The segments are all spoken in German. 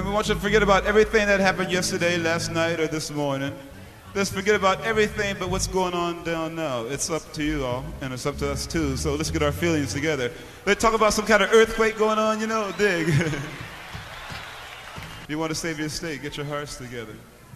And we want you to forget about everything that happened yesterday, last night, or this morning. Let's forget about everything but what's going on down now. It's up to you all, and it's up to us too. So let's get our feelings together. Let's talk about some kind of earthquake going on, you know, dig. If you want to save your state, get your hearts together.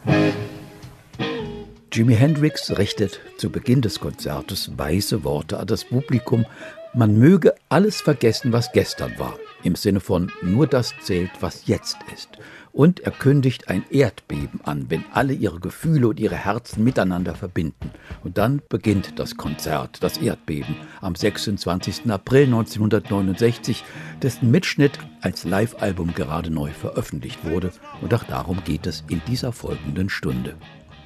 Jimi Hendrix richtet zu Beginn des Konzertes weise Worte an das Publikum. Man möge alles vergessen, was gestern war. Im Sinne von nur das zählt, was jetzt ist. Und er kündigt ein Erdbeben an, wenn alle ihre Gefühle und ihre Herzen miteinander verbinden. Und dann beginnt das Konzert, das Erdbeben, am 26. April 1969, dessen Mitschnitt als Live-Album gerade neu veröffentlicht wurde. Und auch darum geht es in dieser folgenden Stunde.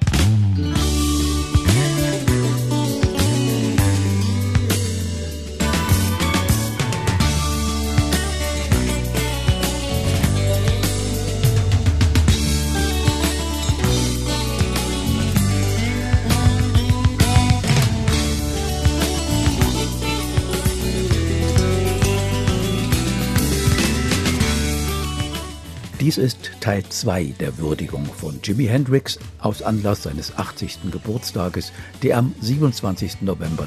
Dies ist Teil 2 der Würdigung von Jimi Hendrix aus Anlass seines 80. Geburtstages, der am 27. November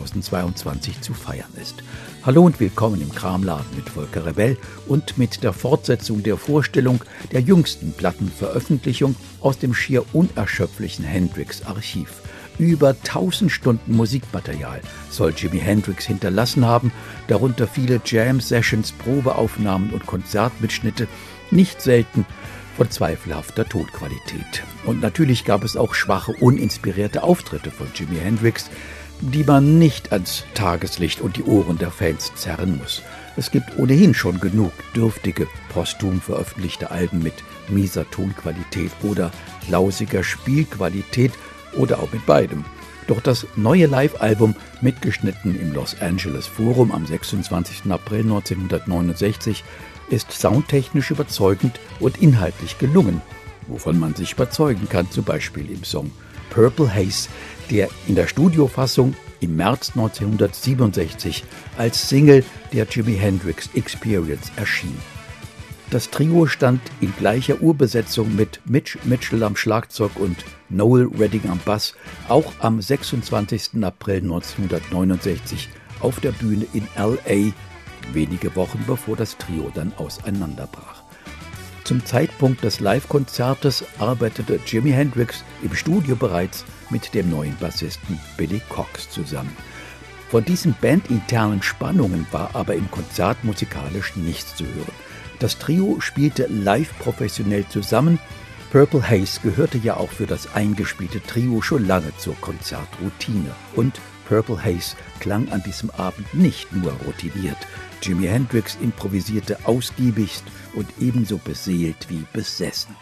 2022 zu feiern ist. Hallo und willkommen im Kramladen mit Volker Rebell und mit der Fortsetzung der Vorstellung der jüngsten Plattenveröffentlichung aus dem schier unerschöpflichen Hendrix-Archiv. Über 1000 Stunden Musikmaterial soll Jimi Hendrix hinterlassen haben, darunter viele Jam-Sessions, Probeaufnahmen und Konzertmitschnitte, nicht selten von zweifelhafter Tonqualität. Und natürlich gab es auch schwache, uninspirierte Auftritte von Jimi Hendrix, die man nicht ans Tageslicht und die Ohren der Fans zerren muss. Es gibt ohnehin schon genug dürftige, posthum veröffentlichte Alben mit mieser Tonqualität oder lausiger Spielqualität oder auch mit beidem. Doch das neue Live-Album, mitgeschnitten im Los Angeles Forum am 26. April 1969, ist soundtechnisch überzeugend und inhaltlich gelungen, wovon man sich überzeugen kann, zum Beispiel im Song Purple Haze, der in der Studiofassung im März 1967 als Single der Jimi Hendrix Experience erschien. Das Trio stand in gleicher Urbesetzung mit Mitch Mitchell am Schlagzeug und Noel Redding am Bass auch am 26. April 1969 auf der Bühne in L.A., wenige Wochen bevor das Trio dann auseinanderbrach. Zum Zeitpunkt des Live-Konzertes arbeitete Jimi Hendrix im Studio bereits mit dem neuen Bassisten Billy Cox zusammen. Von diesen bandinternen Spannungen war aber im Konzert musikalisch nichts zu hören. Das Trio spielte live professionell zusammen. Purple Haze gehörte ja auch für das eingespielte Trio schon lange zur Konzertroutine. Und Purple Haze klang an diesem Abend nicht nur routiniert. Jimi Hendrix improvisierte ausgiebigst und ebenso beseelt wie besessen.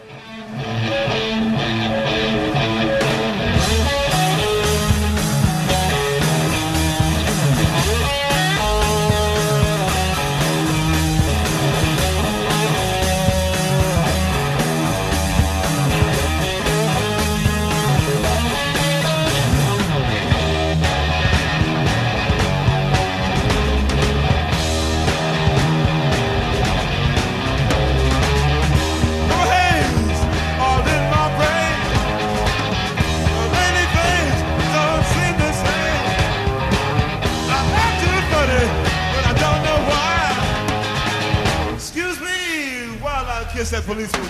Kiss that policeman.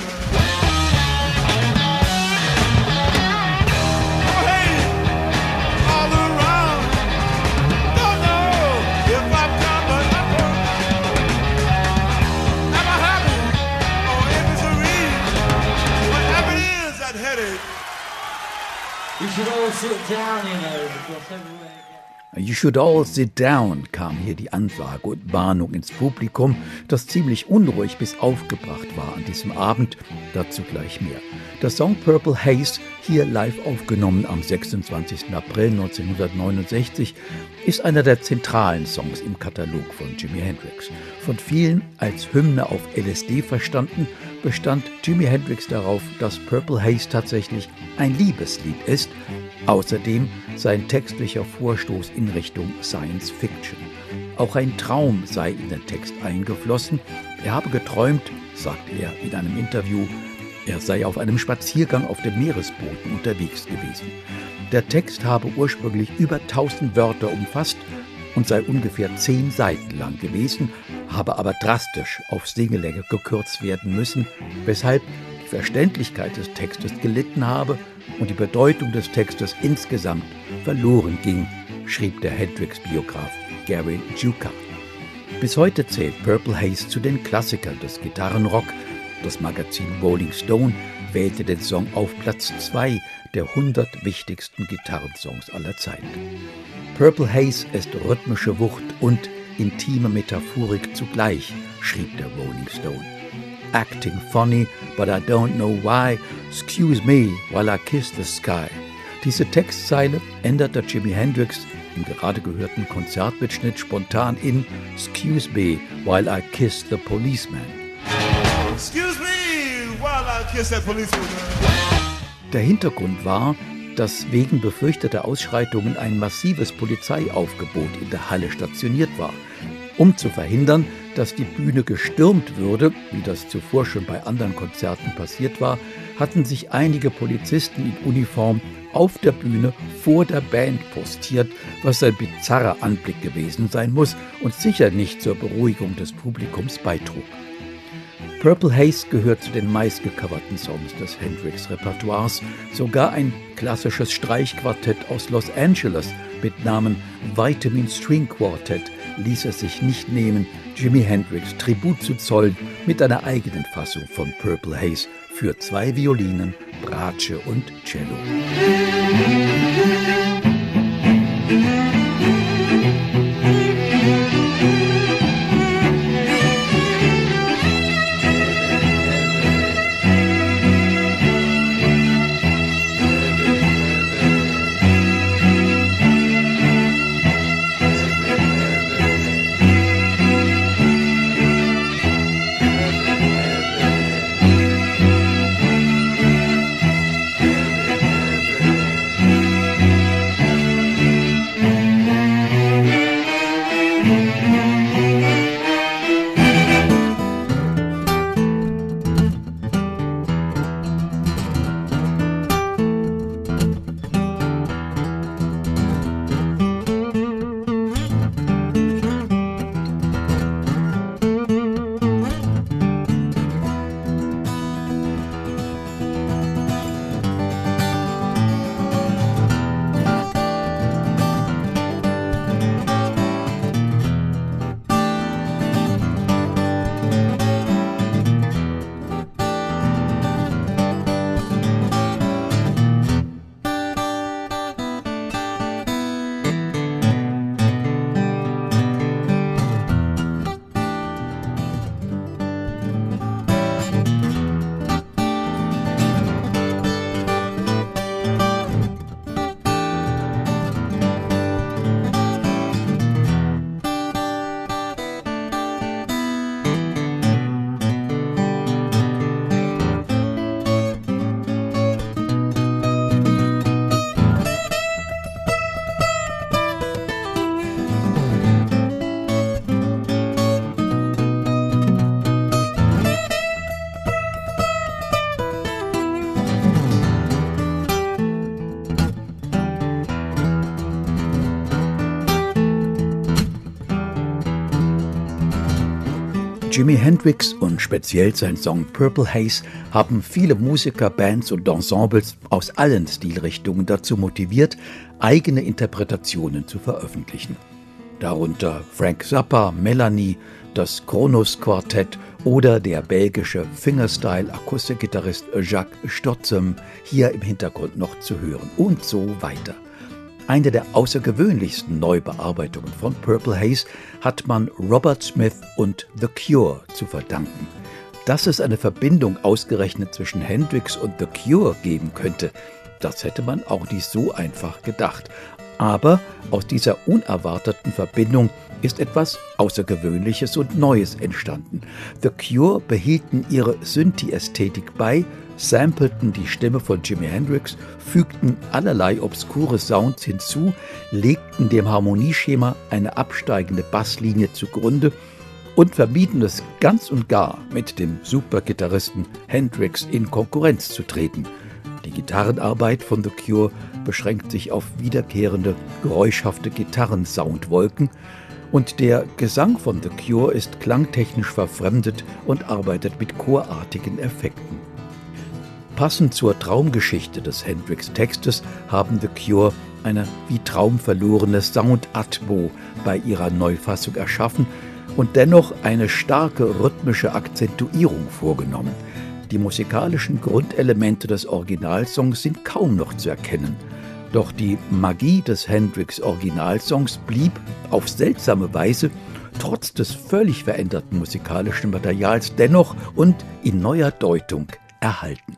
Oh, hey, all around. Don't know if I'm coming up or am I happy or if it's a read. Whatever it is, that headache. You should all sit down, you know, because everywhere. You should all sit down, kam hier die Ansage und Warnung ins Publikum, das ziemlich unruhig bis aufgebracht war an diesem Abend, dazu gleich mehr. Der Song Purple Haze, hier live aufgenommen am 26. April 1969, ist einer der zentralen Songs im Katalog von Jimi Hendrix. Von vielen als Hymne auf LSD verstanden, bestand Jimi Hendrix darauf, dass Purple Haze tatsächlich ein Liebeslied ist, außerdem sein textlicher Vorstoß in Richtung Science Fiction. Auch ein Traum sei in den Text eingeflossen. Er habe geträumt, sagt er in einem Interview, er sei auf einem Spaziergang auf dem Meeresboden unterwegs gewesen. Der Text habe ursprünglich über 1000 Wörter umfasst und sei ungefähr 10 Seiten lang gewesen, habe aber drastisch auf Singelänge gekürzt werden müssen, weshalb die Verständlichkeit des Textes gelitten habe und die Bedeutung des Textes insgesamt verloren ging, schrieb der Hendrix-Biograf Gary Juka. Bis heute zählt Purple Haze zu den Klassikern des Gitarrenrock. Das Magazin Rolling Stone wählte den Song auf Platz 2 der 100 wichtigsten Gitarrensongs aller Zeiten. Purple Haze ist rhythmische Wucht und intime Metaphorik zugleich, schrieb der Rolling Stone. Acting funny, but I don't know why, excuse me while I kiss the sky. Diese Textzeile änderte Jimi Hendrix im gerade gehörten Konzertmitschnitt spontan in Excuse me while I kiss the policeman. Excuse me while I kiss that policeman. Der Hintergrund war, dass wegen befürchteter Ausschreitungen ein massives Polizeiaufgebot in der Halle stationiert war. Um zu verhindern, dass die Bühne gestürmt würde, wie das zuvor schon bei anderen Konzerten passiert war, hatten sich einige Polizisten in Uniform auf der Bühne vor der Band postiert, was ein bizarrer Anblick gewesen sein muss und sicher nicht zur Beruhigung des Publikums beitrug. Purple Haze gehört zu den meistgecoverten Songs des Hendrix-Repertoires. Sogar ein klassisches Streichquartett aus Los Angeles mit Namen Vitamin String Quartet ließ es sich nicht nehmen, Jimi Hendrix Tribut zu zollen mit einer eigenen Fassung von Purple Haze für 2 Violinen, Bratsche und Cello. Jimi Hendrix und speziell sein Song Purple Haze haben viele Musiker, Bands und Ensembles aus allen Stilrichtungen dazu motiviert, eigene Interpretationen zu veröffentlichen. Darunter Frank Zappa, Melanie, das Kronos Quartett oder der belgische Fingerstyle-Akustikgitarrist Jacques Stotzem, hier im Hintergrund noch zu hören und so weiter. Eine der außergewöhnlichsten Neubearbeitungen von Purple Haze hat man Robert Smith und The Cure zu verdanken. Dass es eine Verbindung ausgerechnet zwischen Hendrix und The Cure geben könnte, das hätte man auch nicht so einfach gedacht. Aber aus dieser unerwarteten Verbindung ist etwas Außergewöhnliches und Neues entstanden. The Cure behielten ihre Synthi-Ästhetik bei, sampleten die Stimme von Jimi Hendrix, fügten allerlei obskure Sounds hinzu, legten dem Harmonieschema eine absteigende Basslinie zugrunde und vermieden es ganz und gar, mit dem Supergitarristen Hendrix in Konkurrenz zu treten. Die Gitarrenarbeit von The Cure beschränkt sich auf wiederkehrende, geräuschhafte Gitarrensoundwolken und der Gesang von The Cure ist klangtechnisch verfremdet und arbeitet mit chorartigen Effekten. Passend zur Traumgeschichte des Hendrix-Textes haben The Cure eine wie traumverlorene Sound-Atmo bei ihrer Neufassung erschaffen und dennoch eine starke rhythmische Akzentuierung vorgenommen. Die musikalischen Grundelemente des Originalsongs sind kaum noch zu erkennen. Doch die Magie des Hendrix-Originalsongs blieb auf seltsame Weise trotz des völlig veränderten musikalischen Materials dennoch und in neuer Deutung erhalten.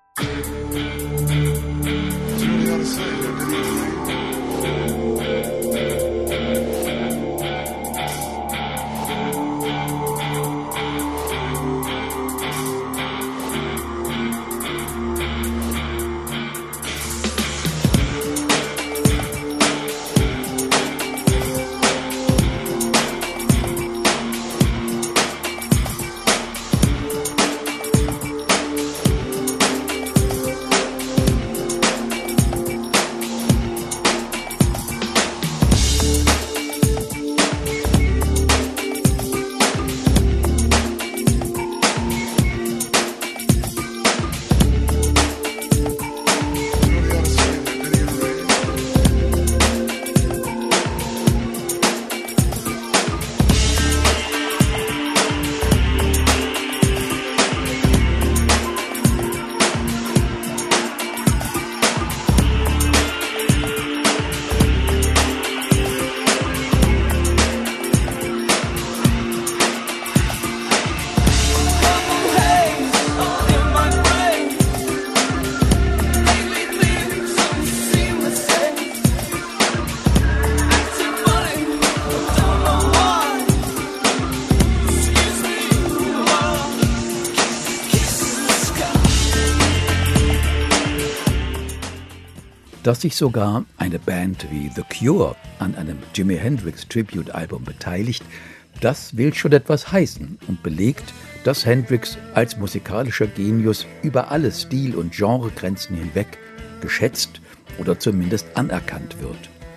Dass sich sogar eine Band wie The Cure an einem Jimi Hendrix Tribute-Album beteiligt, das will schon etwas heißen und belegt, dass Hendrix als musikalischer Genius über alle Stil- und Genregrenzen hinweg geschätzt oder zumindest anerkannt wird.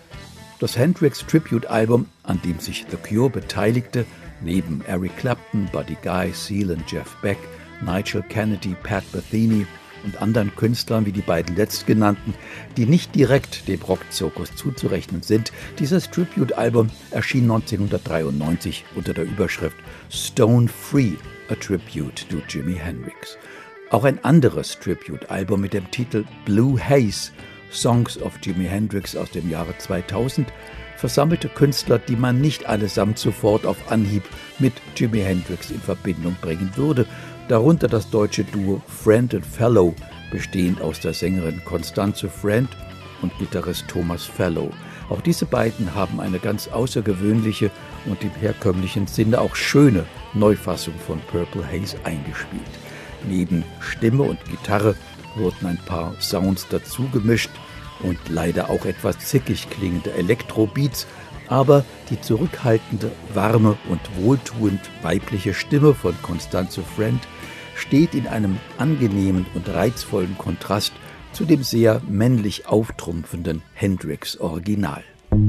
Das Hendrix Tribute-Album, an dem sich The Cure beteiligte, neben Eric Clapton, Buddy Guy, Seal und Jeff Beck, Nigel Kennedy, Pat Metheny und anderen Künstlern wie die beiden letztgenannten, die nicht direkt dem Rockzirkus zuzurechnen sind. Dieses Tribute-Album erschien 1993 unter der Überschrift Stone Free, a Tribute to Jimi Hendrix. Auch ein anderes Tribute-Album mit dem Titel Blue Haze, Songs of Jimi Hendrix aus dem Jahre 2000, versammelte Künstler, die man nicht allesamt sofort auf Anhieb mit Jimi Hendrix in Verbindung bringen würde, darunter das deutsche Duo Friend and Fellow, bestehend aus der Sängerin Constanze Friend und Gitarrist Thomas Fellow. Auch diese beiden haben eine ganz außergewöhnliche und im herkömmlichen Sinne auch schöne Neufassung von Purple Haze eingespielt. Neben Stimme und Gitarre wurden ein paar Sounds dazu gemischt und leider auch etwas zickig klingende Elektrobeats, aber die zurückhaltende, warme und wohltuend weibliche Stimme von Constanze Friend steht in einem angenehmen und reizvollen Kontrast zu dem sehr männlich auftrumpfenden Hendrix-Original.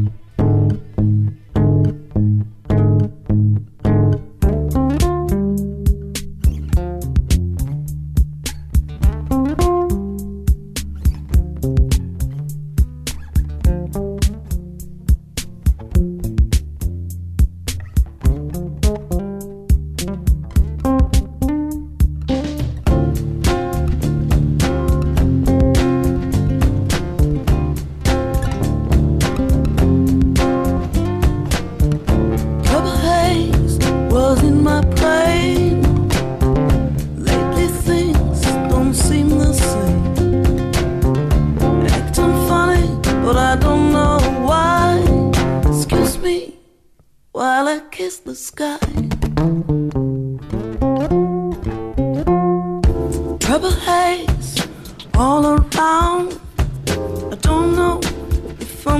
While I kiss the sky, trouble haze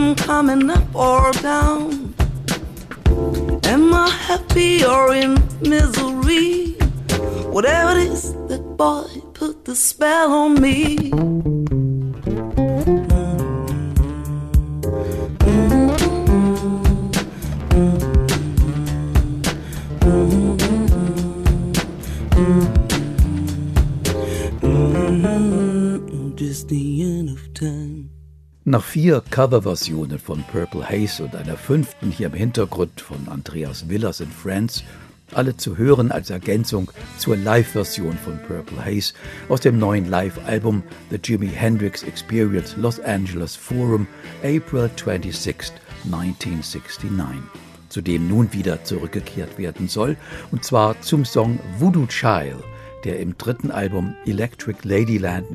I'm coming up or down? Am I happy or in misery? Whatever it is, that boy put the spell on me. Just the end of time. Nach 4 Coverversionen von Purple Haze und einer 5. hier im Hintergrund von Andreas Villas and Friends, alle zu hören als Ergänzung zur Live-Version von Purple Haze aus dem neuen Live-Album The Jimi Hendrix Experience Los Angeles Forum, April 26, 1969, zu dem nun wieder zurückgekehrt werden soll, und zwar zum Song Voodoo Child, der im 3. Album Electric Ladyland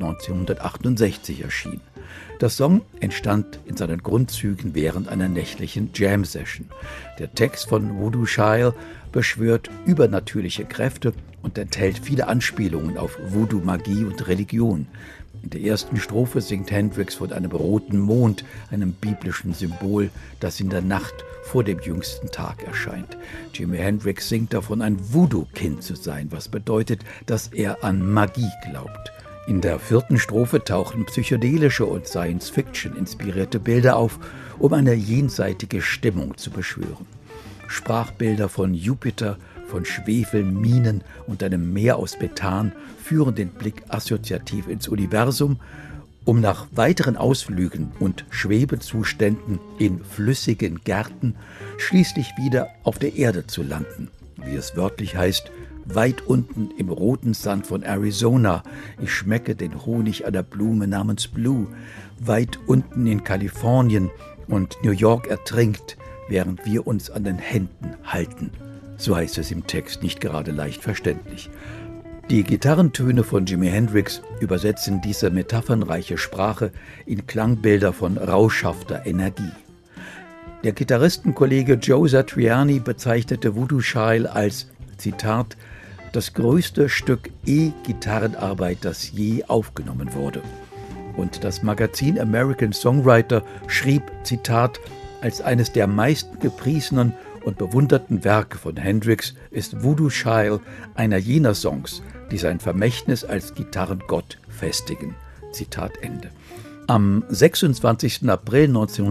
1968 erschien. Der Song entstand in seinen Grundzügen während einer nächtlichen Jam-Session. Der Text von Voodoo Child beschwört übernatürliche Kräfte und enthält viele Anspielungen auf Voodoo-Magie und Religion. In der ersten Strophe singt Hendrix von einem roten Mond, einem biblischen Symbol, das in der Nacht vor dem jüngsten Tag erscheint. Jimi Hendrix singt davon, ein Voodoo-Kind zu sein, was bedeutet, dass er an Magie glaubt. In der 4. Strophe tauchen psychedelische und Science-Fiction inspirierte Bilder auf, um eine jenseitige Stimmung zu beschwören. Sprachbilder von Jupiter, von Schwefel, Minen und einem Meer aus Methan führen den Blick assoziativ ins Universum, um nach weiteren Ausflügen und Schwebezuständen in flüssigen Gärten schließlich wieder auf der Erde zu landen. Wie es wörtlich heißt: weit unten im roten Sand von Arizona, ich schmecke den Honig einer Blume namens Blue. Weit unten in Kalifornien und New York ertrinkt, während wir uns an den Händen halten. So heißt es im Text, nicht gerade leicht verständlich. Die Gitarrentöne von Jimi Hendrix übersetzen diese metaphernreiche Sprache in Klangbilder von rauschhafter Energie. Der Gitarristenkollege Joe Satriani bezeichnete Voodoo Child als, Zitat, das größte Stück E-Gitarrenarbeit, das je aufgenommen wurde. Und das Magazin American Songwriter schrieb, Zitat, als eines der meisten gepriesenen und bewunderten Werke von Hendrix ist Voodoo Child einer jener Songs, die sein Vermächtnis als Gitarrengott festigen. Zitat Ende. Am 26. April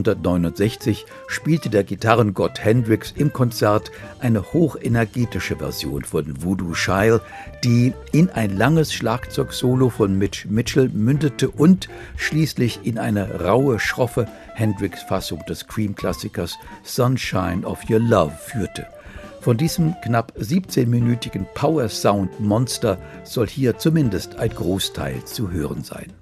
1969 spielte der Gitarrengott Hendrix im Konzert eine hochenergetische Version von Voodoo Child, die in ein langes Schlagzeugsolo von Mitch Mitchell mündete und schließlich in eine raue, schroffe Hendrix-Fassung des Cream-Klassikers Sunshine of Your Love führte. Von diesem knapp 17-minütigen Power-Sound-Monster soll hier zumindest ein Großteil zu hören sein.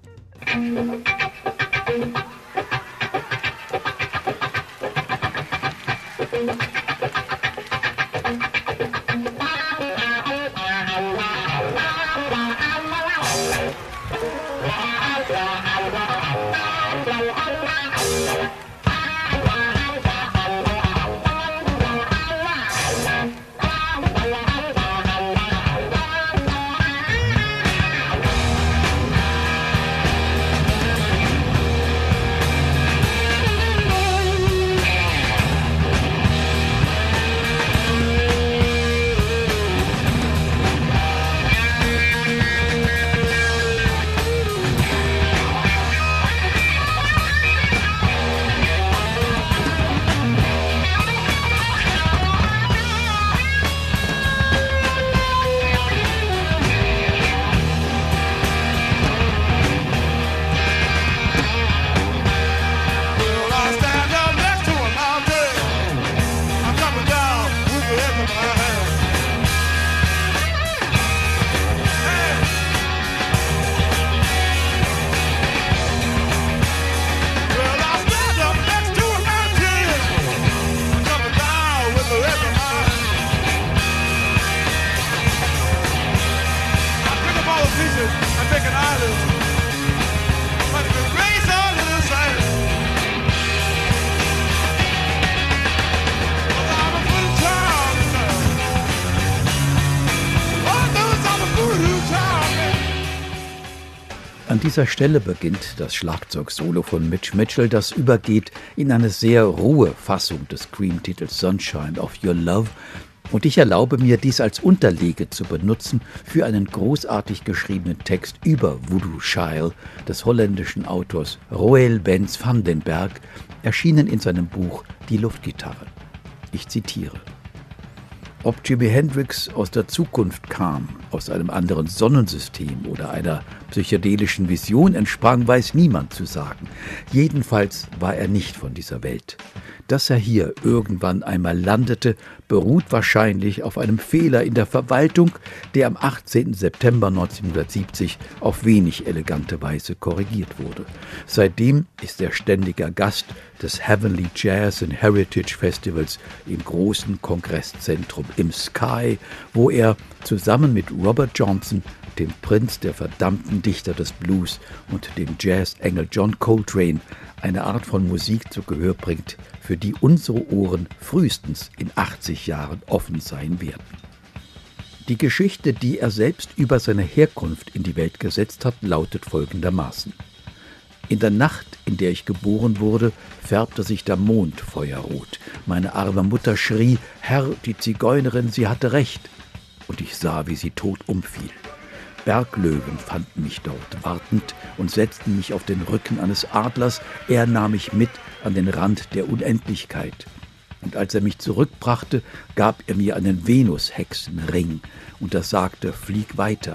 An dieser Stelle beginnt das Schlagzeugsolo von Mitch Mitchell, das übergeht in eine sehr rohe Fassung des Cream-Titels Sunshine of Your Love. Und ich erlaube mir, dies als Unterlege zu benutzen für einen großartig geschriebenen Text über Voodoo Child des holländischen Autors Roel Benz van den Berg, erschienen in seinem Buch Die Luftgitarre. Ich zitiere: Ob Jimi Hendrix aus der Zukunft kam, aus einem anderen Sonnensystem oder einer psychedelischen Vision entsprang, weiß niemand zu sagen. Jedenfalls war er nicht von dieser Welt. Dass er hier irgendwann einmal landete, beruht wahrscheinlich auf einem Fehler in der Verwaltung, der am 18. September 1970 auf wenig elegante Weise korrigiert wurde. Seitdem ist er ständiger Gast des Heavenly Jazz and Heritage Festivals im großen Kongresszentrum im Sky, wo er zusammen mit Robert Johnson, dem Prinz der verdammten Dichter des Blues, und dem Jazzengel John Coltrane eine Art von Musik zu Gehör bringt, für die unsere Ohren frühestens in 80 Jahren offen sein werden. Die Geschichte, die er selbst über seine Herkunft in die Welt gesetzt hat, lautet folgendermaßen: In der Nacht, in der ich geboren wurde, färbte sich der Mond feuerrot. Meine arme Mutter schrie: Herr, die Zigeunerin, sie hatte recht. Und ich sah, wie sie tot umfiel. Berglöwen fanden mich dort wartend und setzten mich auf den Rücken eines Adlers. Er nahm mich mit an den Rand der Unendlichkeit. Und als er mich zurückbrachte, gab er mir einen Venus-Hexenring. Und er sagte: flieg weiter,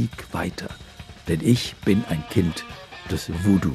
denn ich bin ein Kind des Voodoo.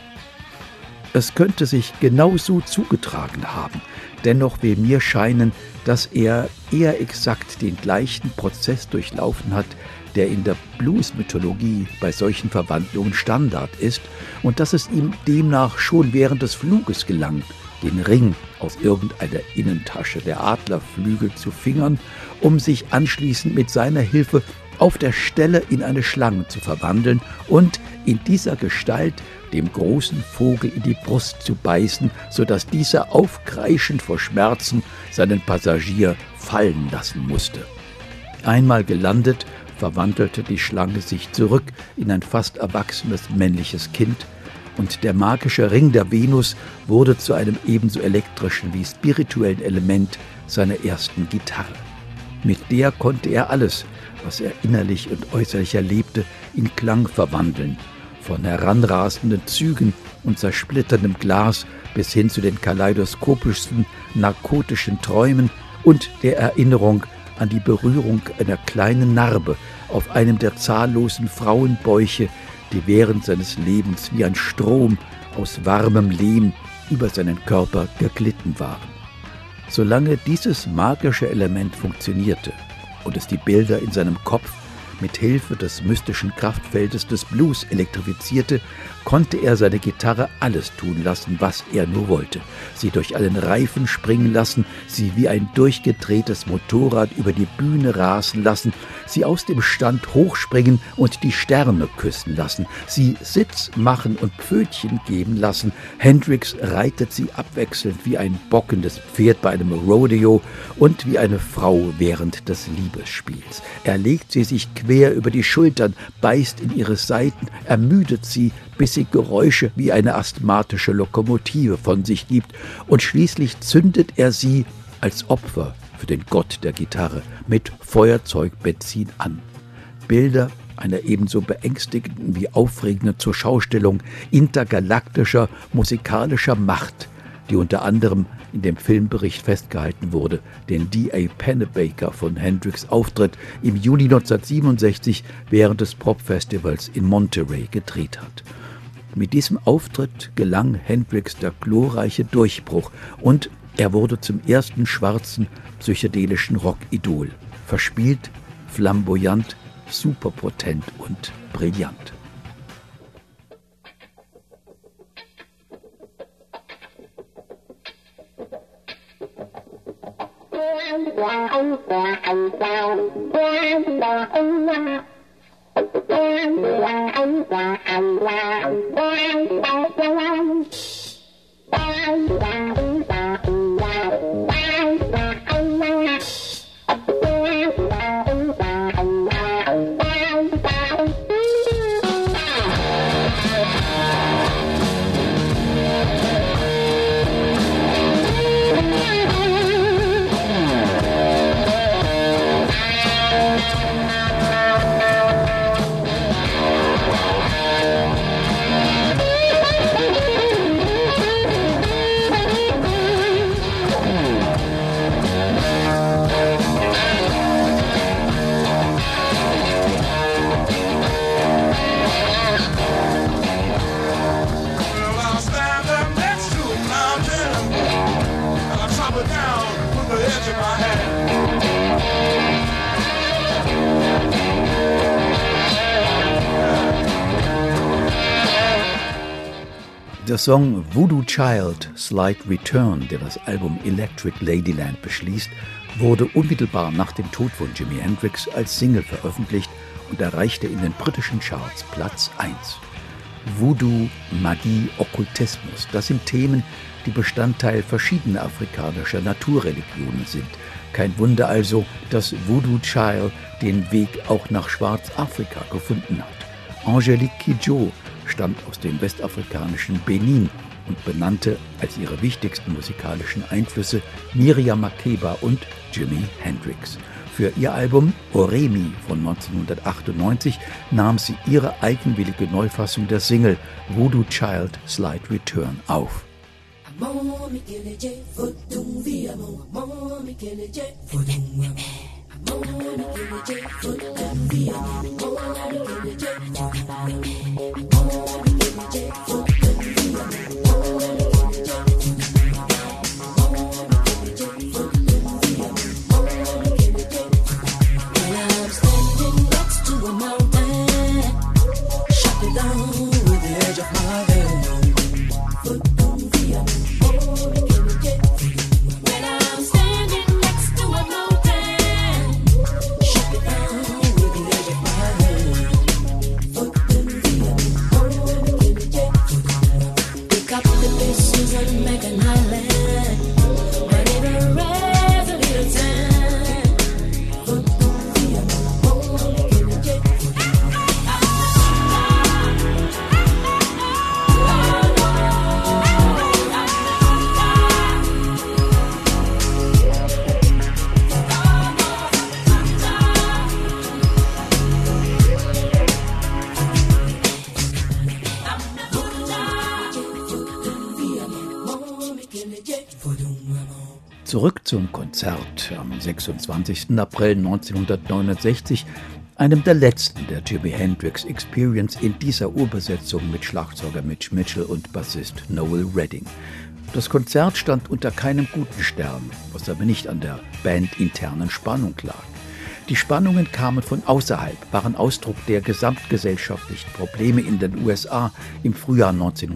Es könnte sich genauso zugetragen haben. Dennoch will mir scheinen, dass er eher exakt den gleichen Prozess durchlaufen hat, der in der Blues-Mythologie bei solchen Verwandlungen Standard ist, und dass es ihm demnach schon während des Fluges gelang, den Ring aus irgendeiner Innentasche der Adlerflügel zu fingern, um sich anschließend mit seiner Hilfe auf der Stelle in eine Schlange zu verwandeln und in dieser Gestalt dem großen Vogel in die Brust zu beißen, sodass dieser aufkreischend vor Schmerzen seinen Passagier fallen lassen musste. Einmal gelandet, verwandelte die Schlange sich zurück in ein fast erwachsenes männliches Kind, und der magische Ring der Venus wurde zu einem ebenso elektrischen wie spirituellen Element seiner ersten Gitarre. Mit der konnte er alles, was er innerlich und äußerlich erlebte, in Klang verwandeln, von heranrasenden Zügen und zersplitterndem Glas bis hin zu den kaleidoskopischsten narkotischen Träumen und der Erinnerung an die Berührung einer kleinen Narbe auf einem der zahllosen Frauenbäuche, die während seines Lebens wie ein Strom aus warmem Lehm über seinen Körper geglitten waren. Solange dieses magische Element funktionierte und es die Bilder in seinem Kopf mit Hilfe des mystischen Kraftfeldes des Blues elektrifizierte, konnte er seine Gitarre alles tun lassen, was er nur wollte. Sie durch einen Reifen springen lassen, sie wie ein durchgedrehtes Motorrad über die Bühne rasen lassen, sie aus dem Stand hochspringen und die Sterne küssen lassen, sie Sitz machen und Pfötchen geben lassen. Hendrix reitet sie abwechselnd wie ein bockendes Pferd bei einem Rodeo und wie eine Frau während des Liebesspiels. Er legt sie sich quer über die Schultern, beißt in ihre Seiten, ermüdet sie, bis sie Geräusche wie eine asthmatische Lokomotive von sich gibt, und schließlich zündet er sie als Opfer für den Gott der Gitarre mit Feuerzeugbenzin an. Bilder einer ebenso beängstigenden wie aufregenden Zurschaustellung intergalaktischer musikalischer Macht, die unter anderem in dem Filmbericht festgehalten wurde, den D.A. Pennebaker von Hendrix' Auftritt im Juni 1967 während des Pop-Festivals in Monterey gedreht hat. Mit diesem Auftritt gelang Hendrix der glorreiche Durchbruch und er wurde zum ersten schwarzen psychedelischen Rock-Idol. Verspielt, flamboyant, superpotent und brillant. Der Song Voodoo Child Slight Return, der das Album Electric Ladyland beschließt, wurde unmittelbar nach dem Tod von Jimi Hendrix als Single veröffentlicht und erreichte in den britischen Charts Platz 1. Voodoo, Magie, Okkultismus, das sind Themen, die Bestandteil verschiedener afrikanischer Naturreligionen sind. Kein Wunder also, dass Voodoo Child den Weg auch nach Schwarzafrika gefunden hat. Angelique Kidjo stammt aus dem westafrikanischen Benin und benannte als ihre wichtigsten musikalischen Einflüsse Miriam Makeba und Jimi Hendrix. Für ihr Album Oremi von 1998 nahm sie ihre eigenwillige Neufassung der Single Voodoo Child Slight Return auf. Zurück zum Konzert am 26. April 1969, einem der letzten der Jimi Hendrix Experience in dieser Urbesetzung mit Schlagzeuger Mitch Mitchell und Bassist Noel Redding. Das Konzert stand unter keinem guten Stern, was aber nicht an der bandinternen Spannung lag. Die Spannungen kamen von außerhalb, waren Ausdruck der gesamtgesellschaftlichen Probleme in den USA im Frühjahr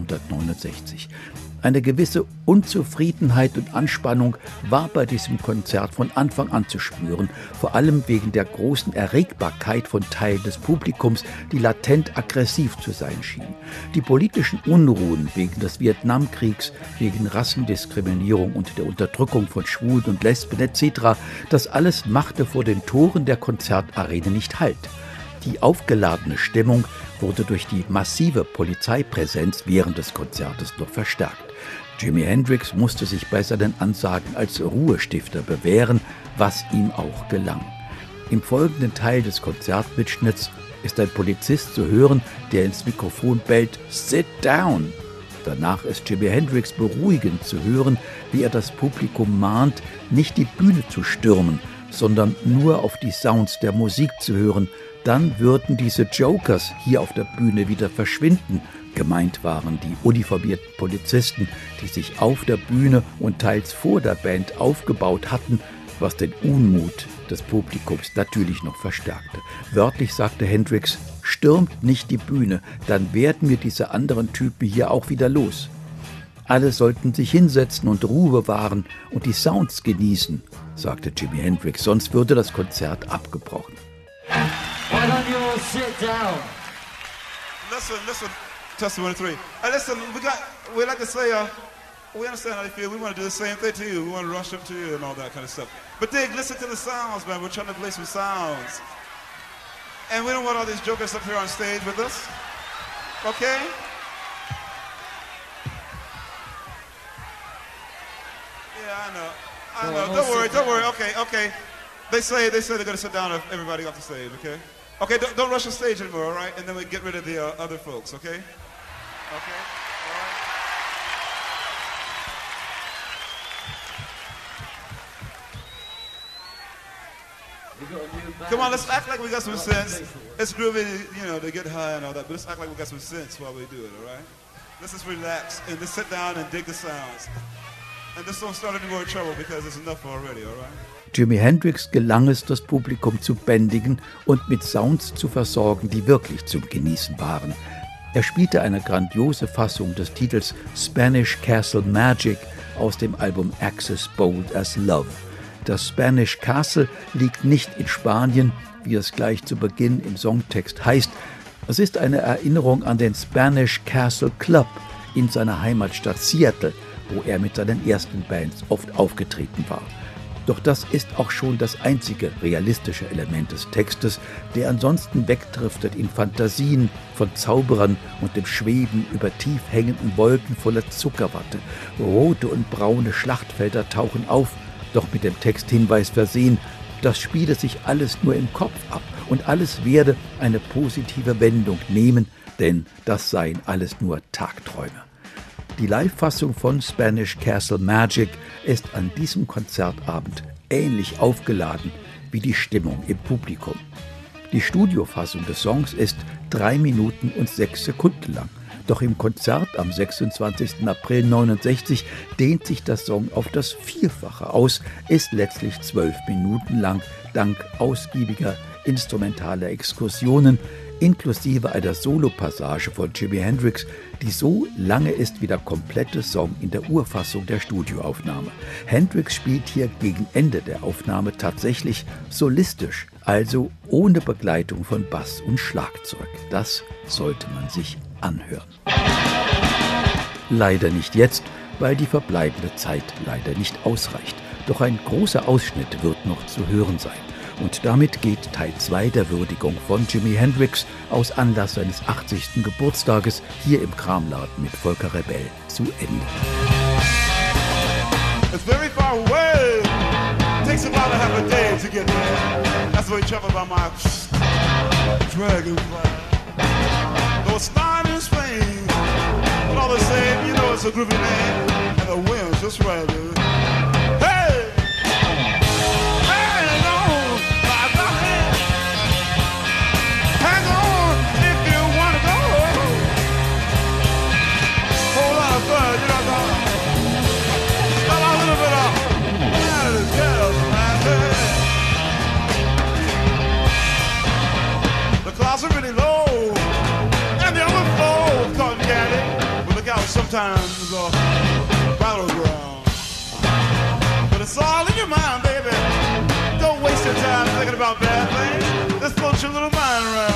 1969. Eine gewisse Unzufriedenheit und Anspannung war bei diesem Konzert von Anfang an zu spüren, vor allem wegen der großen Erregbarkeit von Teilen des Publikums, die latent aggressiv zu sein schienen. Die politischen Unruhen wegen des Vietnamkriegs, wegen Rassendiskriminierung und der Unterdrückung von Schwulen und Lesben etc., das alles machte vor den Toren der Konzertarena nicht Halt. Die aufgeladene Stimmung wurde durch die massive Polizeipräsenz während des Konzertes noch verstärkt. Jimi Hendrix musste sich bei seinen Ansagen als Ruhestifter bewähren, was ihm auch gelang. Im folgenden Teil des Konzertmitschnitts ist ein Polizist zu hören, der ins Mikrofon bellt, "Sit down!" Danach ist Jimi Hendrix beruhigend zu hören, wie er das Publikum mahnt, nicht die Bühne zu stürmen, sondern nur auf die Sounds der Musik zu hören. Dann würden diese Jokers hier auf der Bühne wieder verschwinden. Gemeint waren die uniformierten Polizisten, die sich auf der Bühne und teils vor der Band aufgebaut hatten, was den Unmut des Publikums natürlich noch verstärkte. Wörtlich sagte Hendrix: "Stürmt nicht die Bühne, dann werden wir diese anderen Typen hier auch wieder los." Alle sollten sich hinsetzen und Ruhe bewahren und die Sounds genießen, sagte Jimi Hendrix, sonst würde das Konzert abgebrochen. Why don't you all sit down? Listen. Testimony 3. Listen, we like to say, we understand how you feel. We want to do the same thing to you. We want to rush up to you and all that kind of stuff. But dig, listen to the sounds, man. We're trying to play some sounds. And we don't want all these jokers up here on stage with us. Okay? Yeah, I know. Don't worry. Okay. They say they're going to sit down everybody off the stage, okay? Okay, don't rush the stage anymore, all right? And then we get rid of the other folks, okay? Okay, all right. Come on, let's act like we got some sense. It's groovy, to get high and all that, but let's act like we got some sense while we do it, all right? Let's just relax and just sit down and dig the sounds. And just don't start any more trouble because it's enough already, all right? Jimi Hendrix gelang es, das Publikum zu bändigen und mit Sounds zu versorgen, die wirklich zum Genießen waren. Er spielte eine grandiose Fassung des Titels Spanish Castle Magic aus dem Album Axis Bold as Love. Das Spanish Castle liegt nicht in Spanien, wie es gleich zu Beginn im Songtext heißt. Es ist eine Erinnerung an den Spanish Castle Club in seiner Heimatstadt Seattle, wo er mit seinen ersten Bands oft aufgetreten war. Doch das ist auch schon das einzige realistische Element des Textes, der ansonsten wegdriftet in Fantasien von Zauberern und dem Schweben über tief hängenden Wolken voller Zuckerwatte. Rote und braune Schlachtfelder tauchen auf, doch mit dem Texthinweis versehen, das spiele sich alles nur im Kopf ab und alles werde eine positive Wendung nehmen, denn das seien alles nur Tagträume. Die Live-Fassung von Spanish Castle Magic ist an diesem Konzertabend ähnlich aufgeladen wie die Stimmung im Publikum. Die Studiofassung des Songs ist 3 Minuten und 6 Sekunden lang. Doch im Konzert am 26. April 1969 dehnt sich der Song auf das Vierfache aus, ist letztlich 12 Minuten lang, dank ausgiebiger instrumentaler Exkursionen, inklusive einer Solopassage von Jimi Hendrix, die so lange ist wie der komplette Song in der Urfassung der Studioaufnahme. Hendrix spielt hier gegen Ende der Aufnahme tatsächlich solistisch, also ohne Begleitung von Bass und Schlagzeug. Das sollte man sich anhören. Leider nicht jetzt, weil die verbleibende Zeit leider nicht ausreicht. Doch ein großer Ausschnitt wird noch zu hören sein. Und damit geht Teil 2 der Würdigung von Jimi Hendrix aus Anlass seines 80. Geburtstages hier im Kramladen mit Volker Rebell zu Ende. It's very far away. Takes about a half a day to get there. That's why we travel by my dragonfly. Though it's not in Spain, but all the same, you know it's a groovy name, and the wind's just right, dude. Hey! Hang on, my darling. Hang on if you wanna go. Whole lot of fun, you know what I'm talking about. Got a little bit of jazz, man. The clouds are really low, and the overflow cotton candy. But look out, sometimes battleground. But it's all in your mind, baby. Don't waste your time thinking about bad things. Just float your little mind around.